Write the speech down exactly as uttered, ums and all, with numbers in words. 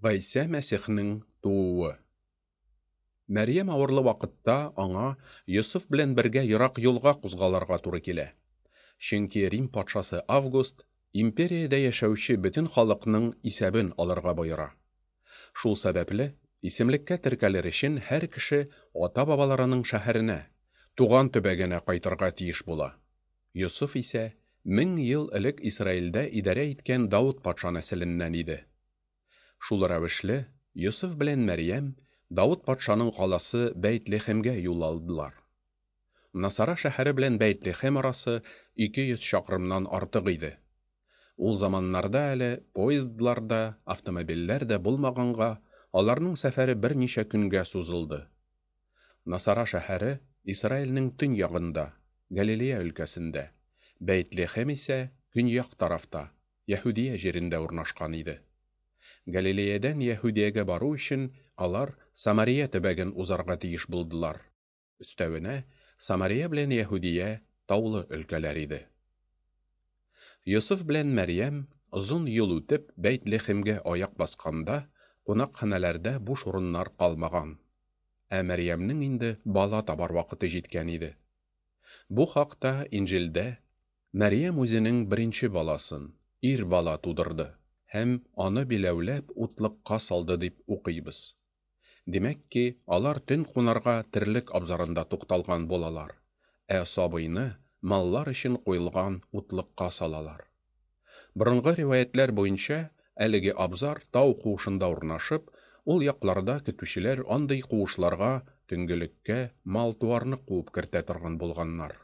Гайса Мәсихнең тууы. Мәрьям авырлы вакытта аңа Йосыф белән бергә ерак юлга кузгалырга туры килә. Чөнки Рим патшасы Август империядә яшәүче бөтен халыкның исәбен алырга боера. Шул сәбәпле исемлеккә теркәлер өчен һәр кеше ата-бабаларының шәһәренә, туган төбәгенә кайтырга тиеш була. Йосыф исә мең ел элек Исраилдә идарә иткән Давыт патша нәселеннән иде. Шул рәвешле Йосыф белән Мәрьям Давыт патшаның каласы Бәйт-Лехемгә юл алдылар. Насара шәһәре белән Бәйт-Лехем арасы ике йөз чакрымнан артык иде. Ул заманнарда әле поездлар да, автомобильләр дә булмаганга, аларның сәфәре берничә көнгә сузылды. Насара шәһәре Исраилнең төньягында, Галилея өлкәсендә, Бәйт-Лехем исә көньяк тарафта, Яһүдия җирендә урнашкан иде. Галилеядан Яһүдиягә бару өчен алар Самария төбәген узарга тиеш булдылар. Өстәвенә, Самария белән Яһүдия таулы өлкәләр иде. Йосыф белән Мәрьям озын юл үтеп Бәйт-Лехемгә аяк басканда, кунакханәләрдә буш урыннар калмаган. Ә Мәрьямнең инде бала табар вакыты җиткән иде. Бу хакта Инҗилдә Мәрьям үзенең беренче баласын, ир бала тудырды һәм аны биләүләп утлыкка салды дип укыйбыз. Димәк ки, алар төн кунарга терлек абзарында тукталган булалар, ә сабыйны маллар өчен куелган утлыкка салалар. Борынгы риваятләр буенча, әлеге абзар тау куышында урнашып, ул якларда көтүчеләр андый куышларга төнгелеккә мал-туарны куып кертә торган булганнар.